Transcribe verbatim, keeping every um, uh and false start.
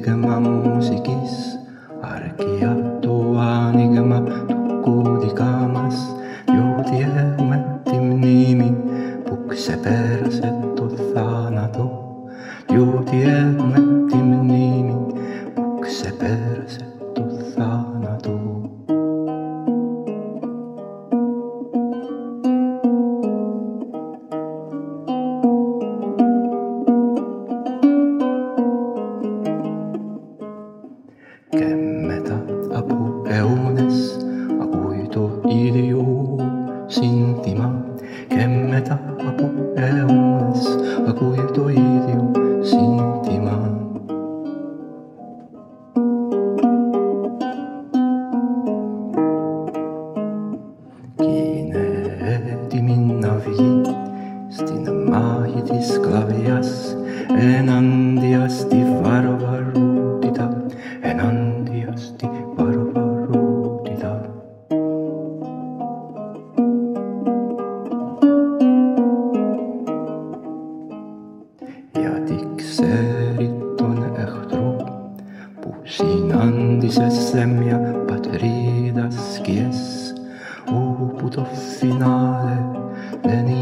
δείγμα μουσικής, αρκεί το άνοιγμα του κώδικα μας, διότι έχουμε τη μνήμη που ξεπέρασε το θάνατο, διότι έχουμε τη μνήμη που ξεπέρασε το θάνατο. Και μετά από αιώνες ακούει το ίδιο σύνθημα, και μετά από αιώνες ακούει το ίδιο σύνθημα. Κι είναι έτοιμη να βγει στην μάχη της σκλαβιάς, ενάντια στη βαρβαρότητα, ενάντια στη βαρβαρότητα. Γιατί ξέρει τον εχθρό που συνάντησε σε μια πατρίδα σκιές, όπου το φινάλε δεν